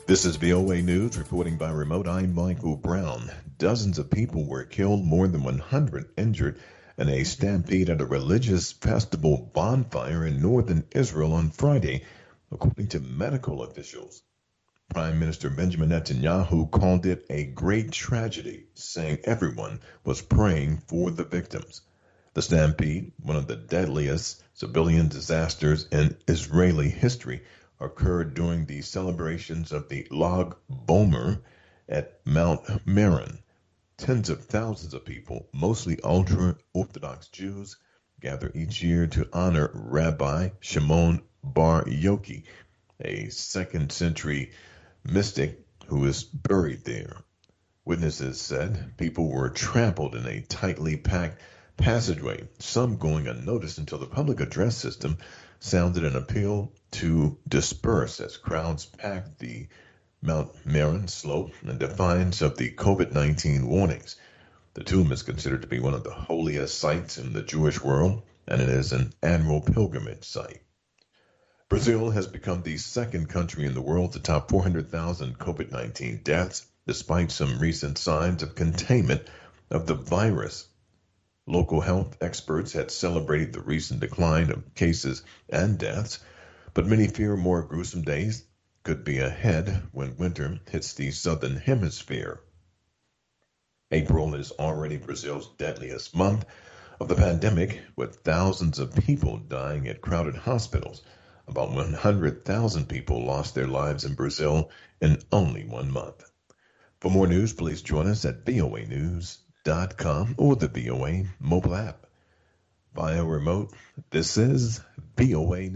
This is VOA News reporting by remote. I'm Michael Brown. Dozens of people were killed, more than 100 injured in a stampede at a religious festival bonfire in northern Israel on Friday, according to medical officials. Prime Minister Benjamin Netanyahu called it a great tragedy, saying everyone was praying for the victims. The stampede, one of the deadliest civilian disasters in Israeli history, occurred during the celebrations of the Lag Bomer at Mount Meron. Tens of thousands of people, mostly ultra-Orthodox Jews, gather each year to honor Rabbi Shimon Bar Yochai, a second-century mystic who is buried there. Witnesses said people were trampled in a tightly packed passageway, some going unnoticed until the public address system sounded an appeal to disperse as crowds packed the Mount Meron slope in defiance of the COVID-19 warnings. The tomb is considered to be one of the holiest sites in the Jewish world, and it is an annual pilgrimage site. Brazil has become the second country in the world to top 400,000 COVID-19 deaths, despite some recent signs of containment of the virus. Local health experts had celebrated the recent decline of cases and deaths, but many fear more gruesome days could be ahead when winter hits the southern hemisphere. April is already Brazil's deadliest month of the pandemic, with thousands of people dying at crowded hospitals. About 100,000 people lost their lives in Brazil in only 1 month. For more news, please join us at voanews.com or the VOA mobile app. Via remote, this is VOA News.